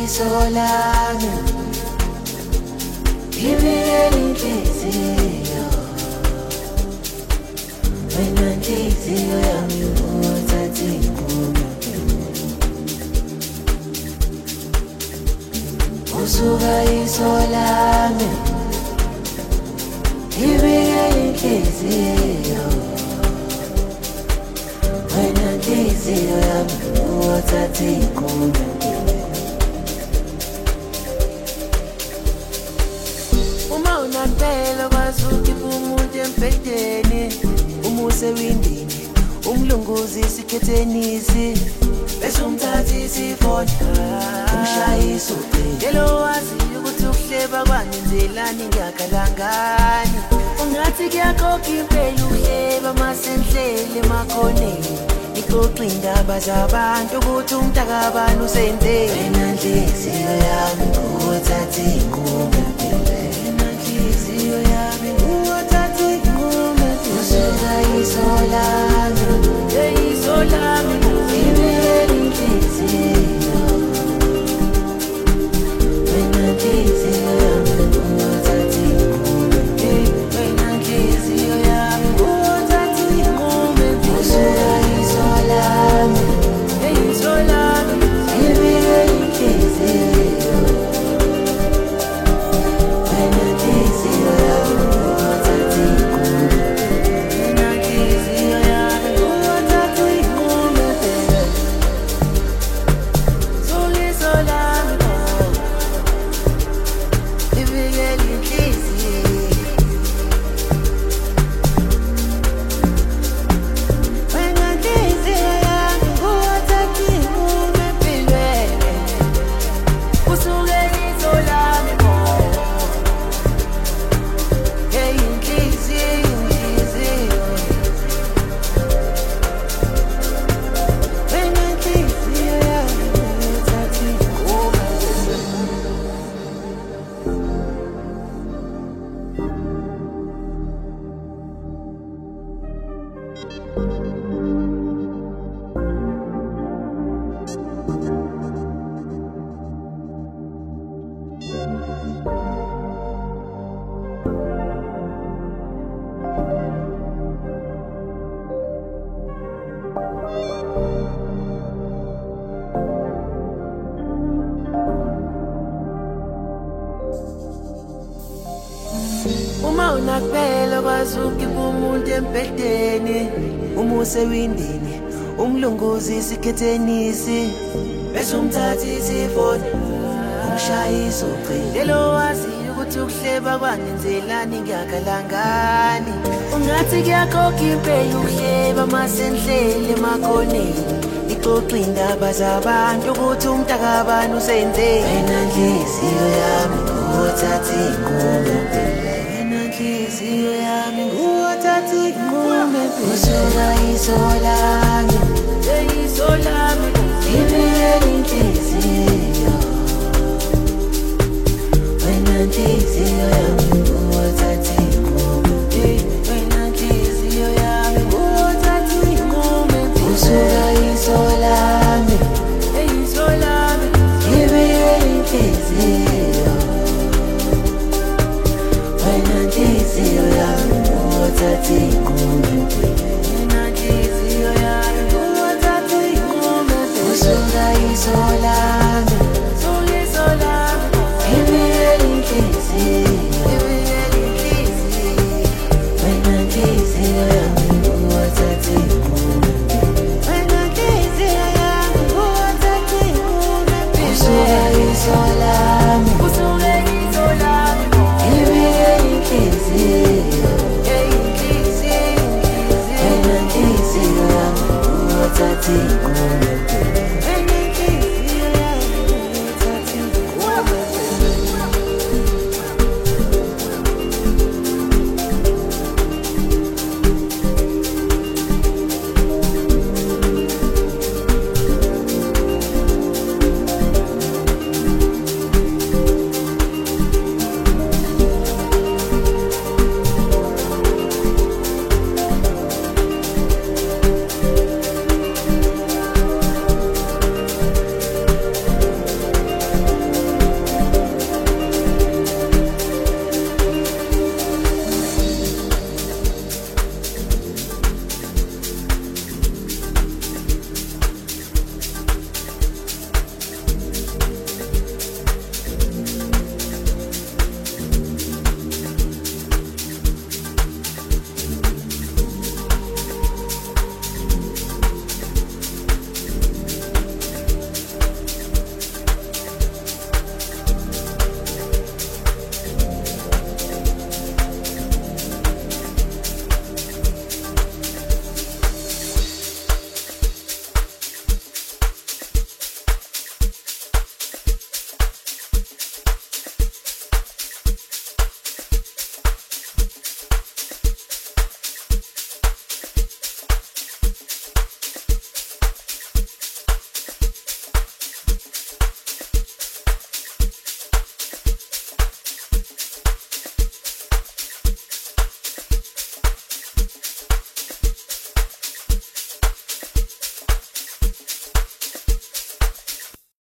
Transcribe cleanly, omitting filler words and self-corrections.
isolami ngibiyela inhliziyo wena inhliziyo yami uthatha inqumo usuka isolami ngibiyela inhliziyo wena inhliziyo yami uthatha inqumo Phela kwazukipa umuntu empedeni umuse windini umlunguzi isikhethenisi bese umthatha isifoni umshayisa ucingo lo wazi ukuthi ukuhleba kwangenzelani ngiyakalangani ungathi kuyakhokha impela uhleba masenhlele emakhoneni ixoxa indaba zabantu ukuthi umntakabani usenzeni wena inhliziyo yami uthatha inqumo inhliziyo yami uthatha inqumo usuka isolami isolami ngibiyela inhliziyo wena inhliziyo yami uthatha inqumo wena inhliziyo yami uthatha inqumo usuka isolami isolami ngibiyela inhliziyo Uma unakuphela kwazukipa umuntu empedeni umuse windini umlunguzi isikhethenisi bese umthatha isifoni umshayisa ucingo lo wazi ukuthi ukuhleba kwangenzelani ngiyakalangani ungathi kuyakhokha impela uhleba masenhlele emakhoneni ixoxa indaba zabantu ukuthi umntakabani usenzeni wena inhliziyo yami uthatha inqumo inhliziyo yami uthatha inqumo usuka isolami isolami ngibiyela inhliziyo wena inhliziyo yami uthatha inqumo wena inhliziyo yami uthatha inqumo usuka isolami isolami ngibiyela inhliziyo wena inhliziyo yami uthatha